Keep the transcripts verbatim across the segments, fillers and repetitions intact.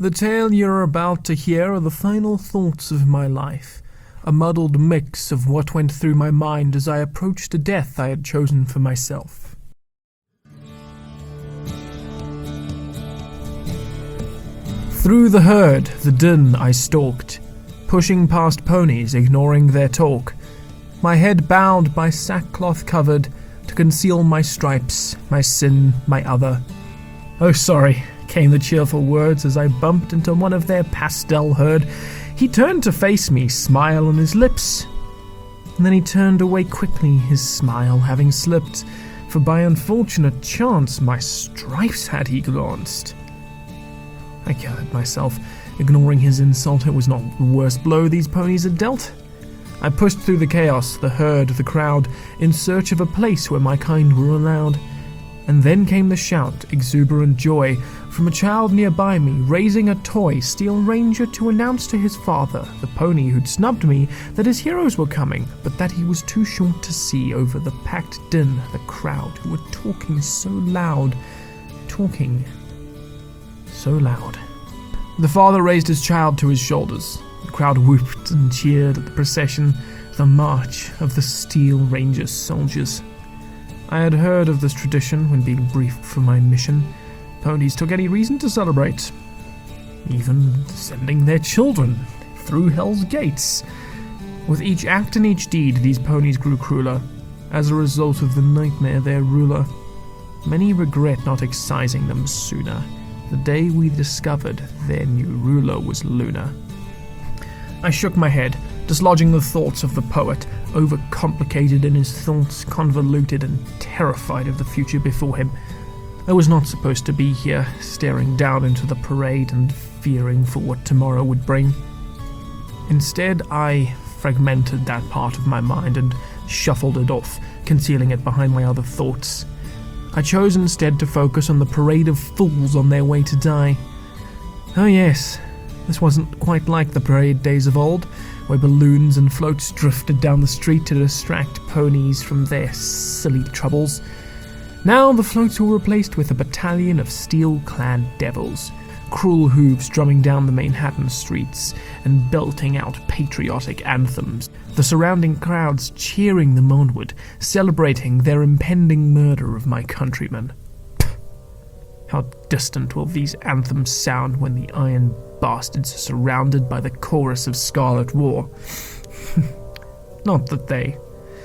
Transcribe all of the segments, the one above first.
The tale you're about to hear are the final thoughts of my life, a muddled mix of what went through my mind as I approached a death I had chosen for myself. Through the herd, the din I stalked, pushing past ponies, ignoring their talk, my head bowed by sackcloth covered to conceal my stripes, my sin, my other. "Oh, sorry," came the cheerful words as I bumped into one of their pastel herd. He turned to face me, smile on his lips, and then he turned away quickly, his smile having slipped, for by unfortunate chance my stripes had he glanced. I gathered myself, ignoring his insult. It was not the worst blow these ponies had dealt. I pushed through the chaos, the herd, the crowd, in search of a place where my kind were allowed. And then came the shout, exuberant joy, from a child nearby me, raising a toy steel ranger to announce to his father, the pony who'd snubbed me, that his heroes were coming, but that he was too short to see over the packed din, the crowd who were talking so loud, talking so loud. The father raised his child to his shoulders. The crowd whooped and cheered at the procession, the march of the Steel Ranger soldiers. I had heard of this tradition when being briefed for my mission. Ponies took any reason to celebrate, even sending their children through Hell's Gates. With each act and each deed, these ponies grew crueler, as a result of the nightmare their ruler. Many regret not excising them sooner, the day we discovered their new ruler was Luna. I shook my head, dislodging the thoughts of the poet, overcomplicated in his thoughts, convoluted and terrified of the future before him. I was not supposed to be here, staring down into the parade and fearing for what tomorrow would bring. Instead, I fragmented that part of my mind and shuffled it off, concealing it behind my other thoughts. I chose instead to focus on the parade of fools on their way to die. Oh yes, this wasn't quite like the parade days of old, where balloons and floats drifted down the street to distract ponies from their silly troubles. Now the floats were replaced with a battalion of steel-clad devils, cruel hooves drumming down the Manhattan streets and belting out patriotic anthems, the surrounding crowds cheering them onward, celebrating their impending murder of my countrymen. How distant will these anthems sound when the iron bastards are surrounded by the chorus of Scarlet War. Not that they...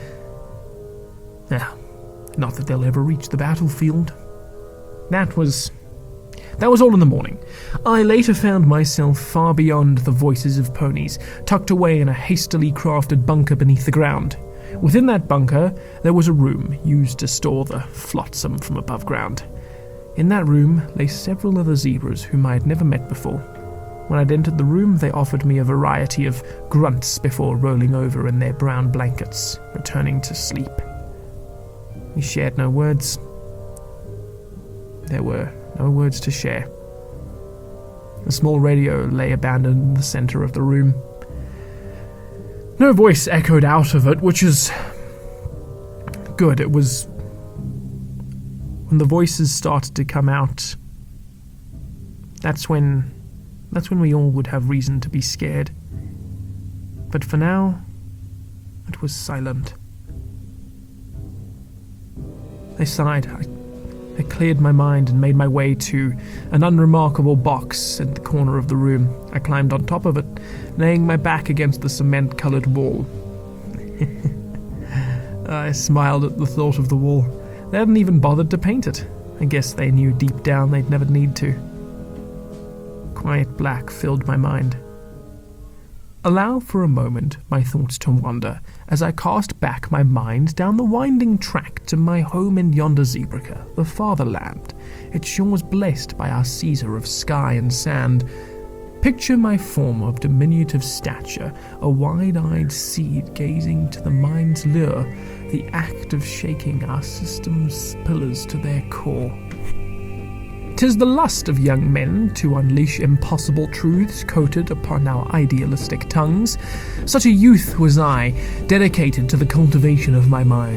Yeah, not that they'll ever reach the battlefield. That was... That was all in the morning. I later found myself far beyond the voices of ponies, tucked away in a hastily crafted bunker beneath the ground. Within that bunker, there was a room used to store the flotsam from above ground. In that room lay several other zebras whom I had never met before. When I'd entered the room, they offered me a variety of grunts before rolling over in their brown blankets, returning to sleep. We shared no words. There were no words to share. A small radio lay abandoned in the center of the room. No voice echoed out of it, which is good. It was when the voices started to come out. That's when, that's when we all would have reason to be scared. But for now, it was silent. I sighed. I I cleared my mind and made my way to an unremarkable box in the corner of the room. I climbed on top of it, laying my back against the cement-colored wall. I smiled at the thought of the wall. They hadn't even bothered to paint it. I guess they knew deep down they'd never need to. Quiet black filled my mind. Allow for a moment my thoughts to wander as I cast back my mind down the winding track to my home in yonder zebraca, the fatherland, its shores blessed by our Caesar of sky and sand. Picture my form of diminutive stature, a wide-eyed seed gazing to the mind's lure, the act of shaking our system's pillars to their core. 'Tis the lust of young men to unleash impossible truths coated upon our idealistic tongues. Such a youth was I, dedicated to the cultivation of my mind.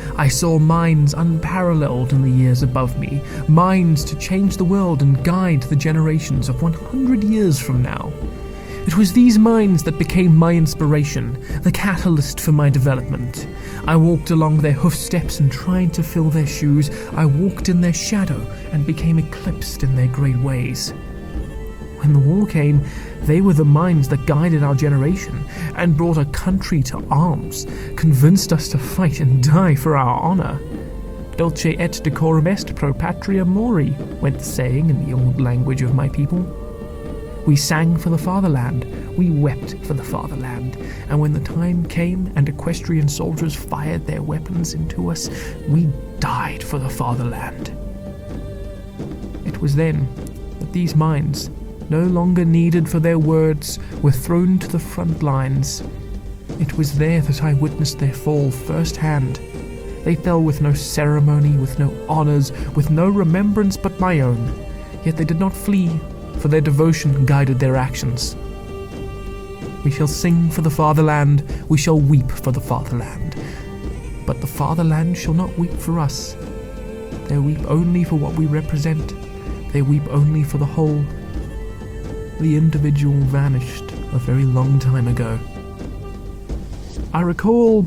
I saw minds unparalleled in the years above me, minds to change the world and guide the generations of one hundred years from now. It was these minds that became my inspiration, the catalyst for my development. I walked along their hoof steps and tried to fill their shoes. I walked in their shadow and became eclipsed in their great ways. When the war came, they were the minds that guided our generation and brought a country to arms, convinced us to fight and die for our honor. Dulce et decorum est pro patria mori, went the saying in the old language of my people. We sang for the fatherland, we wept for the fatherland, and when the time came and equestrian soldiers fired their weapons into us, we died for the fatherland. It was then that these minds, no longer needed for their words, were thrown to the front lines. It was there that I witnessed their fall firsthand. They fell with no ceremony, with no honors, with no remembrance but my own. Yet they did not flee, for their devotion guided their actions. We shall sing for the fatherland, we shall weep for the fatherland. But the fatherland shall not weep for us. They weep only for what we represent. They weep only for the whole. The individual vanished a very long time ago. I recall...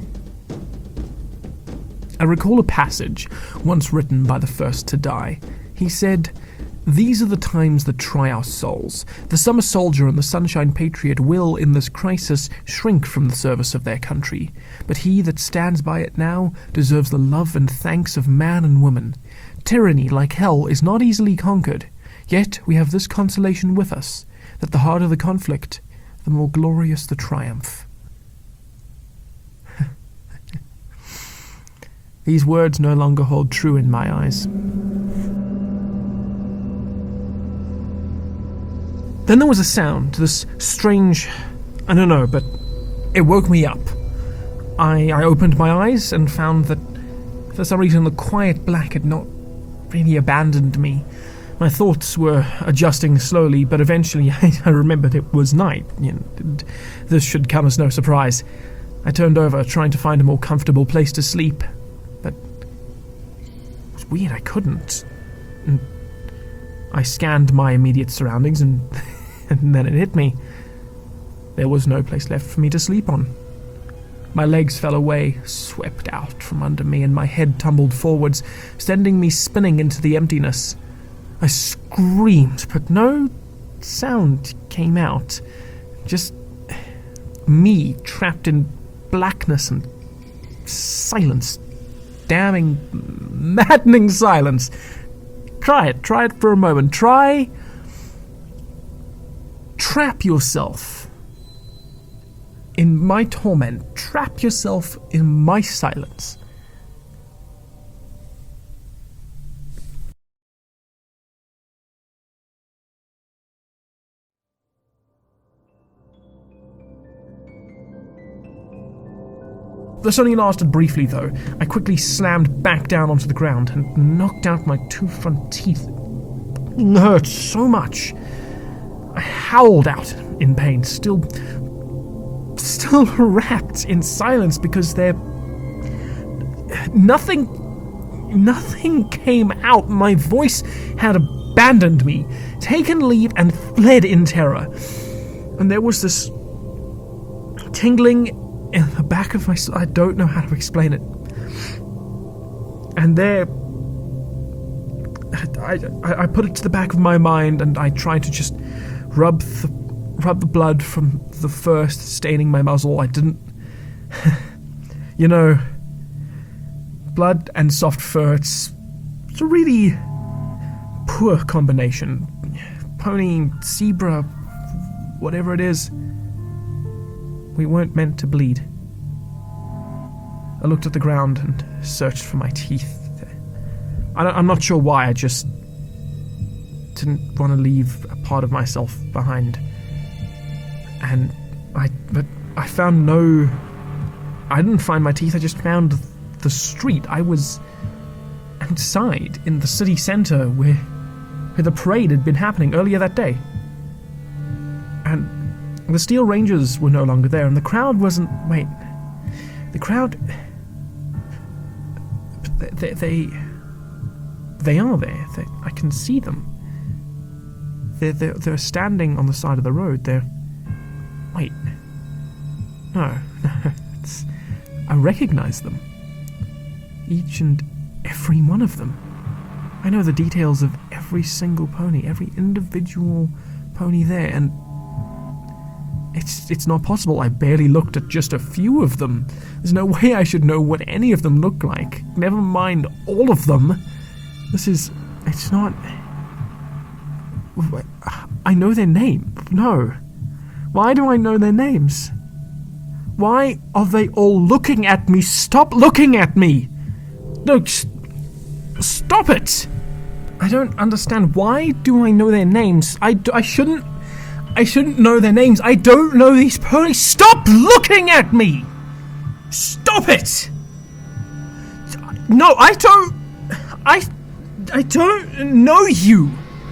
I recall a passage once written by the first to die. He said, "These are the times that try our souls. The summer soldier and the sunshine patriot will, in this crisis, shrink from the service of their country. But he that stands by it now deserves the love and thanks of man and woman. Tyranny, like hell, is not easily conquered. Yet we have this consolation with us, that the harder the conflict, the more glorious the triumph." These words no longer hold true in my eyes. Then there was a sound, this strange... I don't know, but it woke me up. I, I opened my eyes and found that, for some reason, the quiet black had not really abandoned me. My thoughts were adjusting slowly, but eventually I, I remembered it was night. You know, this should come as no surprise. I turned over, trying to find a more comfortable place to sleep, but it was weird, I couldn't. And I scanned my immediate surroundings, and, and then it hit me. There was no place left for me to sleep on. My legs fell away, swept out from under me, and my head tumbled forwards, sending me spinning into the emptiness. I screamed, but no sound came out. Just me trapped in blackness and silence. Damning, maddening silence. Try it. Try it for a moment. Try... Trap yourself in my torment. Trap yourself in my silence. This only lasted briefly, though. I quickly slammed back down onto the ground and knocked out my two front teeth. It hurt so much. I howled out in pain, still... still wrapped in silence because there... Nothing... Nothing came out. My voice had abandoned me, taken leave, and fled in terror. And there was this tingling in the back of my... I don't know how to explain it. And there... I, I, I put it to the back of my mind, and I tried to just rub the, rub the blood from the first staining my muzzle. I didn't... you know... Blood and soft fur, it's, it's a really poor combination. Pony, zebra, whatever it is... We weren't meant to bleed. I looked at the ground and searched for my teeth. I don't, I'm not sure why, I just didn't want to leave a part of myself behind. And I, but I found no... I didn't find my teeth, I just found the street. I was outside in the city centre where, where the parade had been happening earlier that day. And the Steel Rangers were no longer there, and the crowd wasn't... Wait. The crowd... They, they, they are there. They, I can see them. They're, they're, they're standing on the side of the road. They're... Wait. No, no. It's, I recognize them. Each and every one of them. I know the details of every single pony, every individual pony there, and it's it's not possible. I barely looked at just a few of them. There's no way I should know what any of them look like. Never mind all of them. This is... It's not... I know their name. No. Why do I know their names? Why are they all looking at me? Stop looking at me! No, st- stop it! I don't understand. Why do I know their names? I, d- I shouldn't... I shouldn't know their names. I don't know these ponies. Stop looking at me! Stop it! No, I don't... I... I don't know you!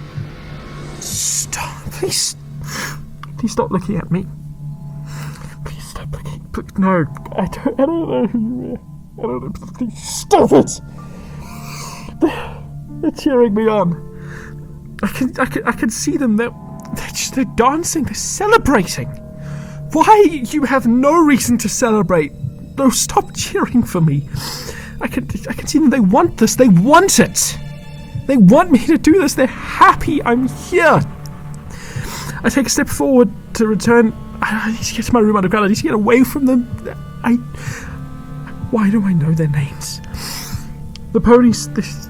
Stop. Please... Please stop looking at me. Please stop looking... Please, no, I don't, I don't know who you are. I don't know. Please stop it! They're, they're cheering me on. I can, I can, I can see them. They're, they're just, they're dancing. They're celebrating. Why? You have no reason to celebrate. No, stop cheering for me. I can, I can see them. They want this. They want it. They want me to do this. They're happy I'm here. I take a step forward to return. I need to get to my room underground. I need to get away from them. I... Why do I know their names? The ponies... This,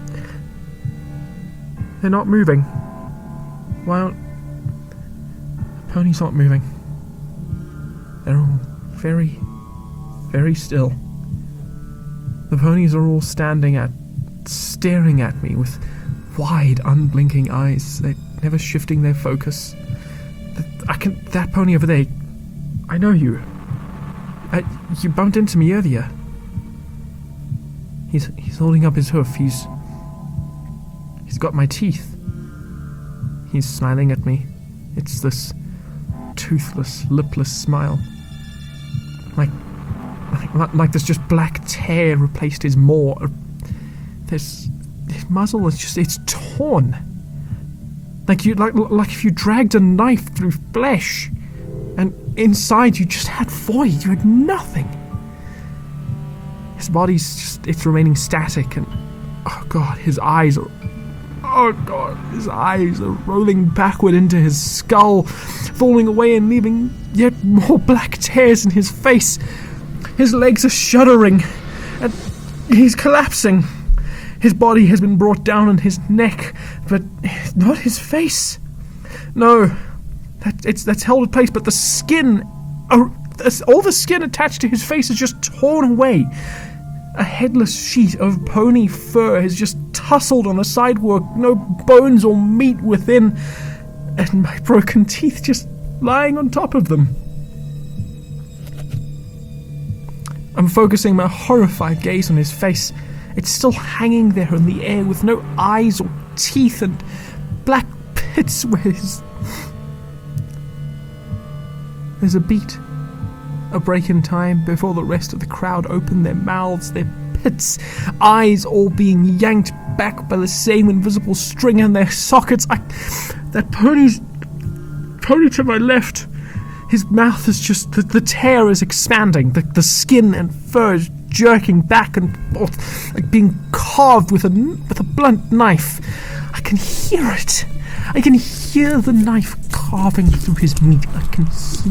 they're not moving. Why aren't... The ponies aren't moving. They're all very, very still. The ponies are all standing at... staring at me with wide, unblinking eyes. They're never shifting their focus. I can... That pony over there... I know you. I, you bumped into me earlier. He's he's holding up his hoof. He's... He's got my teeth. He's smiling at me. It's this toothless, lipless smile. Like... Like, like there's just black tear replaced his maw. There's... His muzzle is just... It's torn. Like you, like, like if you dragged a knife through flesh, and inside you just had void. You had nothing. His body's just, it's remaining static, and oh god, his eyes are, oh god, his eyes are rolling backward into his skull, falling away and leaving yet more black tears in his face. His legs are shuddering, and he's collapsing. His body has been brought down on his neck, but not his face. No, that, it's that's held in place, but the skin, uh, all the skin attached to his face is just torn away. A headless sheet of pony fur has just tussled on the sidewalk, no bones or meat within, and my broken teeth just lying on top of them. I'm focusing my horrified gaze on his face. It's still hanging there in the air with no eyes or teeth and black pits where his... There's a beat. A break in time before the rest of the crowd open their mouths, their pits, eyes all being yanked back by the same invisible string in their sockets. I... That pony's... Pony to my left. His mouth is just... The, the tear is expanding. The, the skin and fur is jerking back and forth, like being carved with a, with a blunt knife. I can hear it. I can hear the knife carving through his meat. I can see...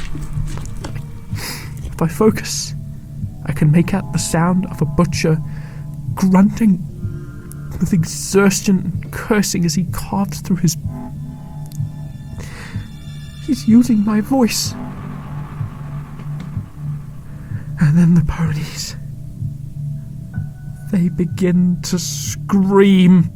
If I focus, I can make out the sound of a butcher grunting with exertion and cursing as he carves through his... He's using my voice. And then the ponies... They begin to scream.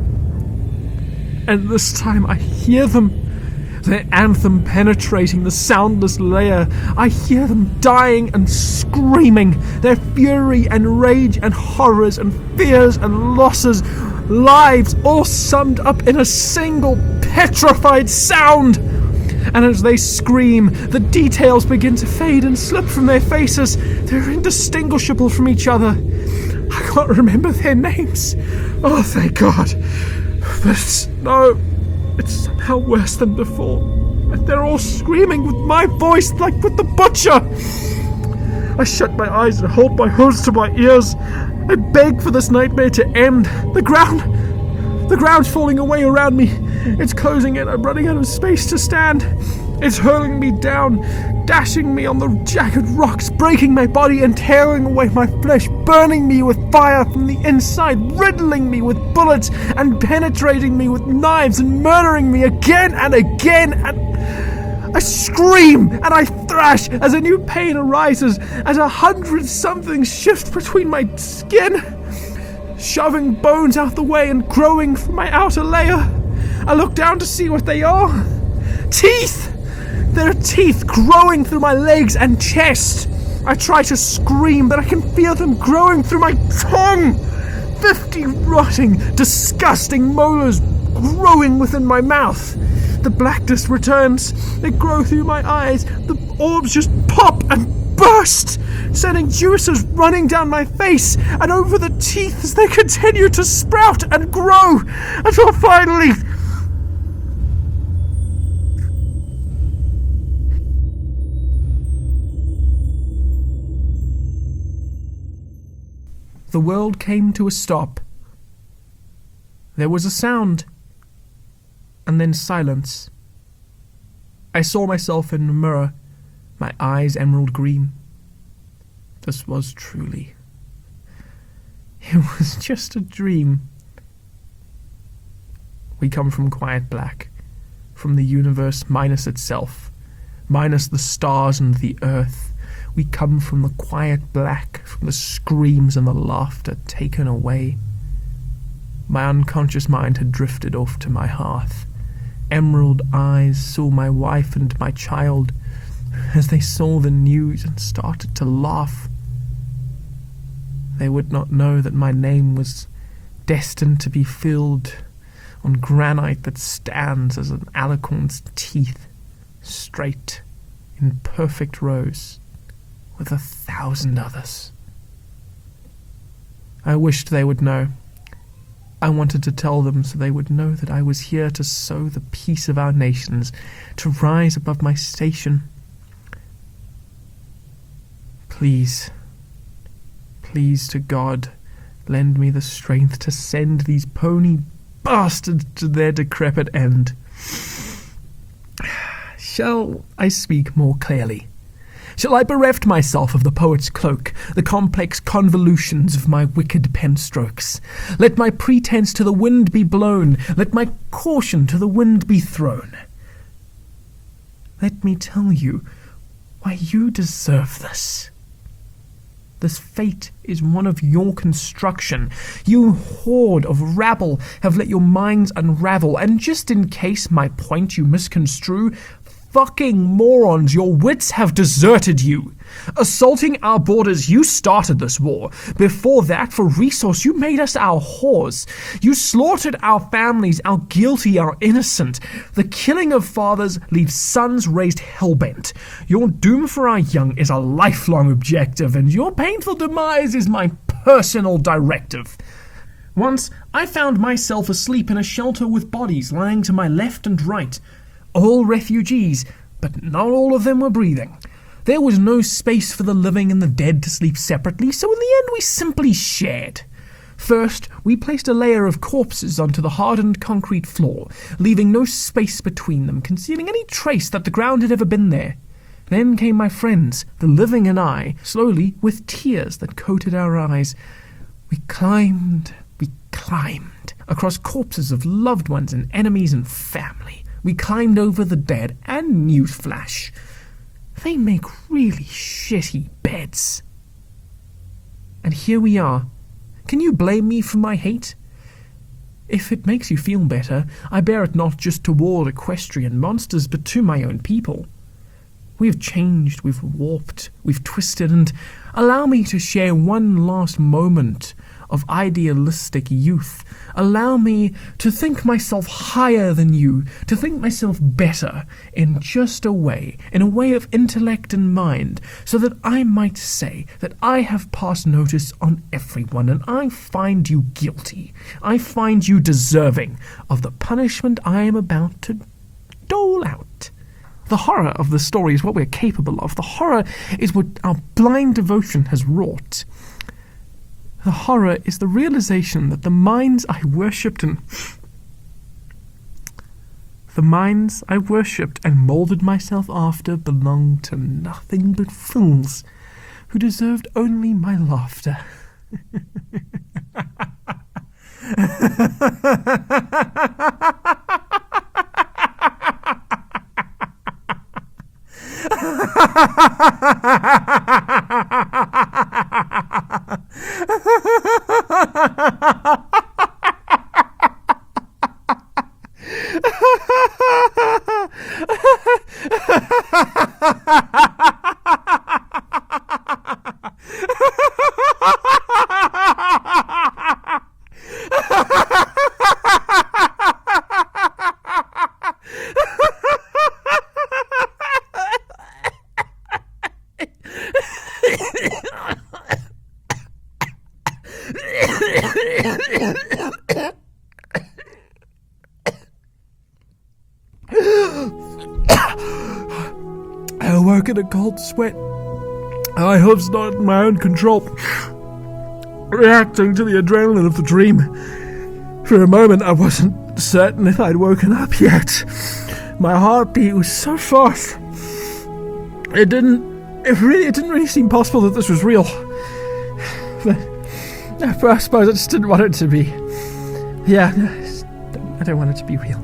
And this time I hear them. Their anthem penetrating the soundless layer. I hear them dying and screaming. Their fury and rage and horrors and fears and losses. Lives all summed up in a single petrified sound. And as they scream, the details begin to fade and slip from their faces. They're indistinguishable from each other. I can't remember their names. Oh, thank God. But no, it's somehow worse than before. And they're all screaming with my voice like with the butcher. I shut my eyes and hold my hose to my ears. I beg for this nightmare to end. The ground, the ground's falling away around me. It's closing in. I'm running out of space to stand. It's hurling me down, dashing me on the jagged rocks, breaking my body and tearing away my flesh, burning me with fire from the inside, riddling me with bullets and penetrating me with knives and murdering me again and again. And I scream and I thrash as a new pain arises, as a hundred somethings shift between my skin, shoving bones out the way and growing from my outer layer. I look down to see what they are. Teeth! There are teeth growing through my legs and chest. I try to scream, but I can feel them growing through my tongue. Fifty rotting, disgusting molars growing within my mouth. The blackness returns. They grow through my eyes. The orbs just pop and burst, sending juices running down my face and over the teeth as they continue to sprout and grow until finally... the world came to a stop. There was a sound, and then silence. I saw myself in a mirror, my eyes emerald green. This was truly... it was just a dream. We come from quiet black, from the universe minus itself, minus the stars and the earth. We come from the quiet black, from the screams and the laughter taken away. My unconscious mind had drifted off to my hearth. Emerald eyes saw my wife and my child as they saw the news and started to laugh. They would not know that my name was destined to be filled on granite that stands as an alicorn's teeth, straight in perfect rows, with a thousand others. I wished they would know. I wanted to tell them so they would know that I was here to sow the peace of our nations, to rise above my station. Please, please to God, lend me the strength to send these pony bastards to their decrepit end. Shall I speak more clearly? Shall I bereft myself of the poet's cloak, the complex convolutions of my wicked pen strokes? Let my pretense to the wind be blown, let my caution to the wind be thrown. Let me tell you why you deserve this. This fate is one of your construction. You horde of rabble have let your minds unravel, and just in case my point you misconstrue, fucking morons, your wits have deserted you. Assaulting our borders, you started this war. Before that, for resource, you made us our whores. You slaughtered our families, our guilty, our innocent. The killing of fathers leaves sons raised hellbent. Your doom for our young is a lifelong objective, and your painful demise is my personal directive. Once, I found myself asleep in a shelter with bodies lying to my left and right. All refugees, but not all of them were breathing. There was no space for the living and the dead to sleep separately, so in the end we simply shared. First, we placed a layer of corpses onto the hardened concrete floor, leaving no space between them, concealing any trace that the ground had ever been there. Then came my friends, the living and I, slowly, with tears that coated our eyes. We climbed, we climbed, across corpses of loved ones and enemies and family. We climbed over the dead, and newsflash, they make really shitty beds. And here we are. Can you blame me for my hate? If it makes you feel better, I bear it not just toward equestrian monsters, but to my own people. We've changed, we've warped, we've twisted, and allow me to share one last moment of idealistic youth. Allow me to think myself higher than you, to think myself better in just a way, in a way of intellect and mind, so that I might say that I have passed notice on everyone, and I find you guilty. I find you deserving of the punishment I am about to dole out. The horror of the story is what we're capable of. The horror is what our blind devotion has wrought. The horror is the realization that the minds I worshipped and the minds I worshipped and molded myself after belonged to nothing but fools who deserved only my laughter. I awoke in a cold sweat. My hooves not in my own control, reacting to the adrenaline of the dream. For a moment I wasn't certain if I'd woken up yet. My heartbeat was so fast. It didn't it really it didn't really seem possible that this was real. But I suppose I just didn't want it to be. Yeah, I don't want it to be real.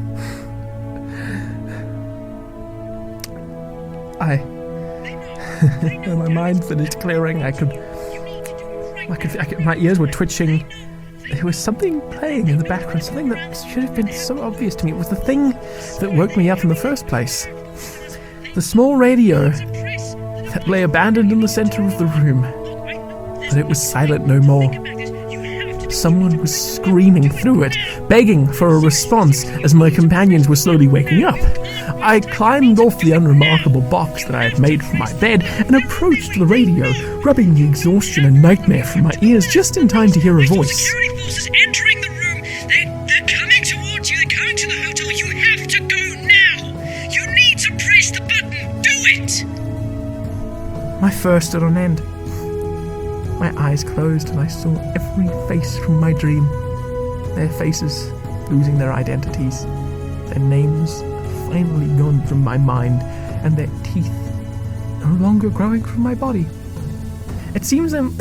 I, when my mind finished clearing, I could, I could, I could, my ears were twitching. There was something playing in the background, something that should have been so obvious to me. It was the thing that woke me up in the first place. The small radio that lay abandoned in the center of the room. But it was silent no more. Someone was screaming through it, begging for a response as my companions were slowly waking up. I climbed off the unremarkable box that I had made from my bed and approached the radio, rubbing the exhaustion and nightmare from my ears just in time to hear a voice. Security forces entering the room. They, they're coming towards you. They're coming to the hotel. You have to go now. You need to press the button. Do it. My fur stood on end. My eyes closed and I saw every face from my dream. Their faces losing their identities. Their names finally gone from my mind, and their teeth no longer growing from my body. It seems I'm...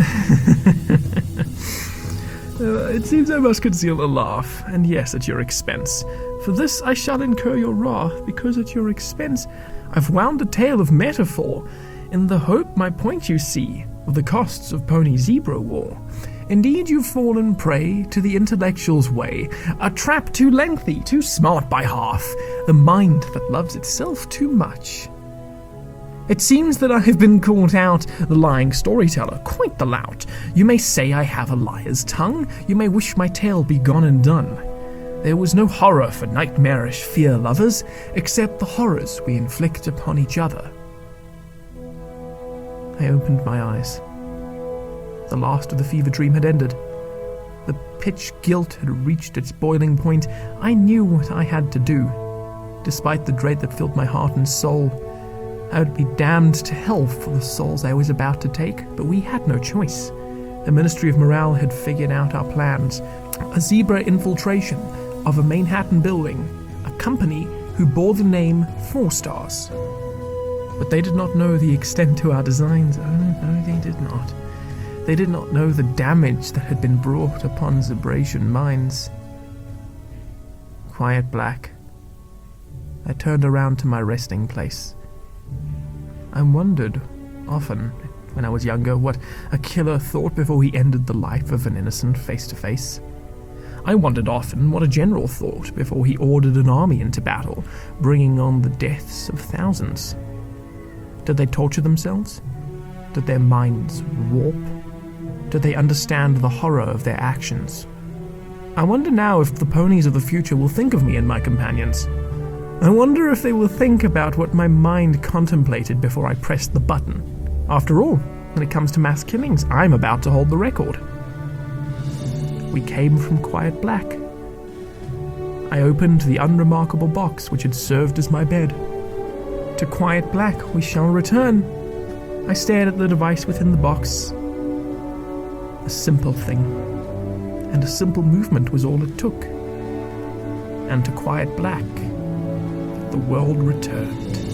uh, it seems I must conceal a laugh, and yes, at your expense. For this I shall incur your wrath, because at your expense I've wound a tale of metaphor, in the hope my point you see, of the costs of Pony Zebra War. Indeed, you've fallen prey to the intellectual's way, a trap too lengthy, too smart by half, the mind that loves itself too much. It seems that I have been called out the lying storyteller, quite the lout. You may say I have a liar's tongue, you may wish my tale be gone and done. There was no horror for nightmarish fear lovers, except the horrors we inflict upon each other. I opened my eyes. The last of the fever dream had ended. The pitch guilt had reached its boiling point. I knew what I had to do. Despite the dread that filled my heart and soul, I would be damned to hell for the souls I was about to take, but we had no choice. The Ministry of Morale had figured out our plans. A zebra infiltration of a Manhattan building, a company who bore the name Four Stars. But they did not know the extent to our designs. Oh, no, they did not. They did not know the damage that had been brought upon Zebrasian minds. Quiet black. I turned around to my resting place. I wondered, often, when I was younger, what a killer thought before he ended the life of an innocent face-to-face. I wondered often what a general thought before he ordered an army into battle, bringing on the deaths of thousands. Did they torture themselves? Did their minds warp? do they understand the horror of their actions. I wonder now if the ponies of the future will think of me and my companions. I wonder if they will think about what my mind contemplated before I pressed the button. After all, when it comes to mass killings, I'm about to hold the record. We came from Quiet Black. I opened the unremarkable box which had served as my bed. To Quiet Black we shall return. I stared at the device within the box. A simple thing, and a simple movement was all it took. And to Quiet Black the world returned.